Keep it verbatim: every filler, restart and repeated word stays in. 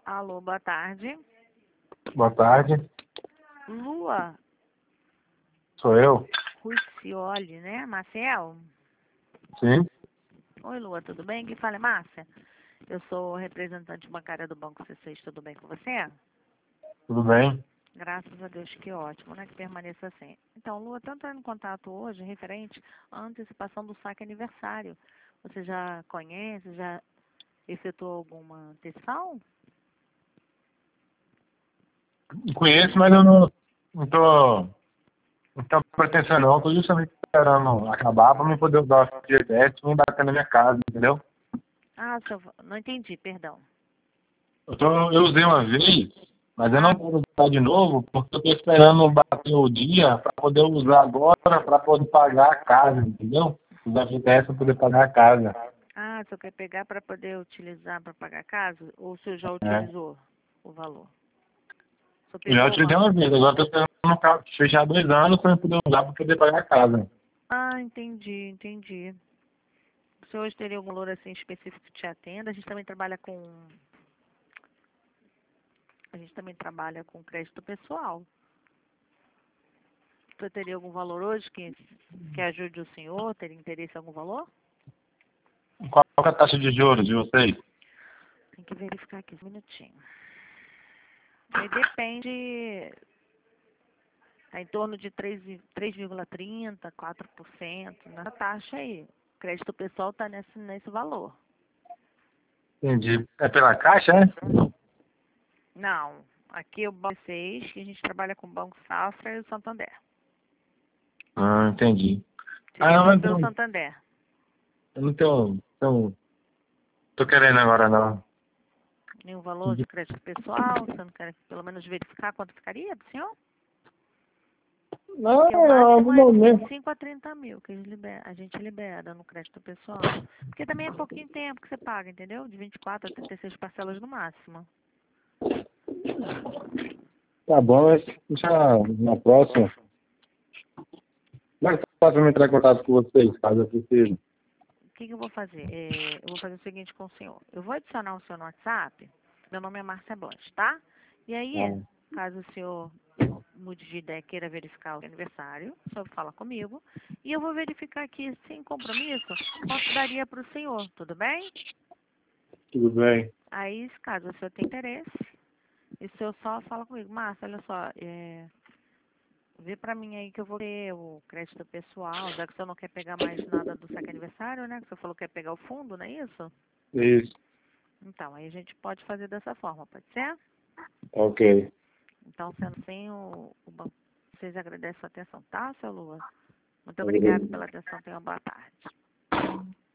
Alô, boa tarde. Boa tarde, Lua sou eu? Ruicioli, né? Maciel? Sim, Oi, Lua, tudo bem? Quem fala é Márcia. Eu sou representante bancária do Banco C seis, tudo bem com você? tudo bem? Graças a Deus, que ótimo, né? Que permaneça assim. Então, Lua, estou entrando em contato hoje referente à antecipação do saque aniversário. Você já conhece, já efetuou alguma antecipação? Conheço, mas eu não, não tô, não tô pretensando não, tô justamente esperando acabar para me poder usar o G P S e me bater na minha casa, entendeu? Ah, seu... não entendi, perdão. Eu, tô, eu usei uma vez, mas eu Ah, não quero usar de novo porque eu tô esperando bater o dia para poder usar agora para poder pagar a casa, entendeu? Usar o G P S para poder pagar a casa. ah, você quer pegar para poder utilizar para pagar a casa? Ou o senhor já É. utilizou o valor? Só Eu já pegou utilizei uma. uma vez, agora estou esperando fechar dois anos para eu poder usar para poder pagar a casa. Ah, entendi, entendi. O senhor hoje teria algum valor assim específico que te atenda? A gente também trabalha com. A gente também trabalha com crédito pessoal. Você teria algum valor hoje que, que ajude o senhor? Teria interesse em algum valor? Qual que é a taxa de juros de vocês? Tem que verificar aqui um minutinho. Aí depende. Está em torno de três vírgula trinta, quatro por cento nessa taxa aí. O crédito pessoal está nesse, nesse valor. Entendi. É pela caixa, né? Não, aqui é o Banco seis, que a gente trabalha com o Banco Safra e o Santander. Ah, entendi. Ah, Seria não, tudo mas pelo não, Santander. eu não tenho, não tô querendo agora, não. Nenhum valor de crédito pessoal, você não quer pelo menos verificar quanto ficaria do senhor? Porque o Não, máximo no é de vinte momento. e cinco a trinta mil que a gente libera, a gente libera no crédito pessoal. Porque também é pouquinho tempo que você paga, entendeu? De vinte e quatro a trinta e seis parcelas no máximo. Tá bom, mas já na próxima. Mas posso entrar em contato com vocês, caso eu precise. O que, que eu vou fazer? É, eu vou fazer o seguinte com o senhor. Eu vou adicionar o senhor no WhatsApp. Meu nome é Márcia Blanche, tá? E aí, Ah, caso o senhor mude de ideia, queira verificar o aniversário, o senhor fala comigo. E eu vou verificar aqui, sem compromisso, quanto daria para o senhor, tudo bem? tudo bem. Aí, caso o senhor tenha interesse, e o senhor só fala comigo, Márcia, olha só, é, vê pra mim aí que eu vou ter o crédito pessoal, já que o senhor não quer pegar mais nada do saque aniversário, né? Que o senhor falou que quer pegar o fundo, não é isso? Isso, Então, aí a gente pode fazer dessa forma, pode ser? ok. Então, sendo assim, o, o banco, vocês agradecem a sua atenção, tá, seu Lua? Muito obrigada Obrigado. pela atenção, tenha uma boa tarde.